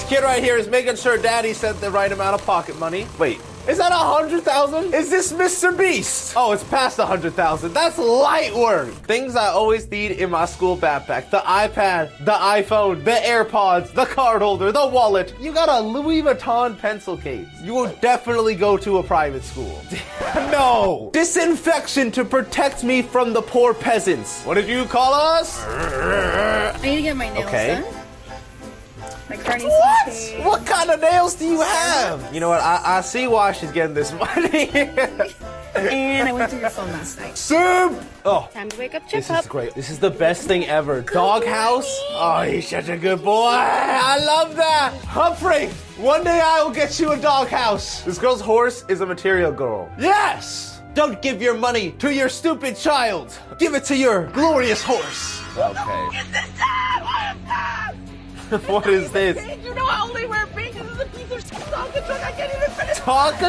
kid right here is making sure daddy sent the right amount of pocket money. Wait, is that 100,000? Is this Mr. Beast? Oh, it's past 100,000. That's light work. Things I always need in my school backpack. The iPad, the iPhone, the AirPods, the card holder, the wallet. You got a Louis Vuitton pencil case. You will definitely go to a private school. No. Disinfection to protect me from the poor peasants. What did you call us? I need to get my nails done. Like what? What kind of nails do you have? You know what? I see why she's getting this money. And I went through your phone last night. Soup! Oh. Time to wake up, Chip. This is great. This is the best thing ever. Doghouse? Oh, he's such a good boy. I love that. Humphrey, one day I will get you a doghouse. This girl's horse is a material girl. Yes! Don't give your money to your stupid child. Give it to your glorious horse. Okay. What is this? You know I only wear pink. This is a piece of shit Tonka truck. I can't even finish. Tonka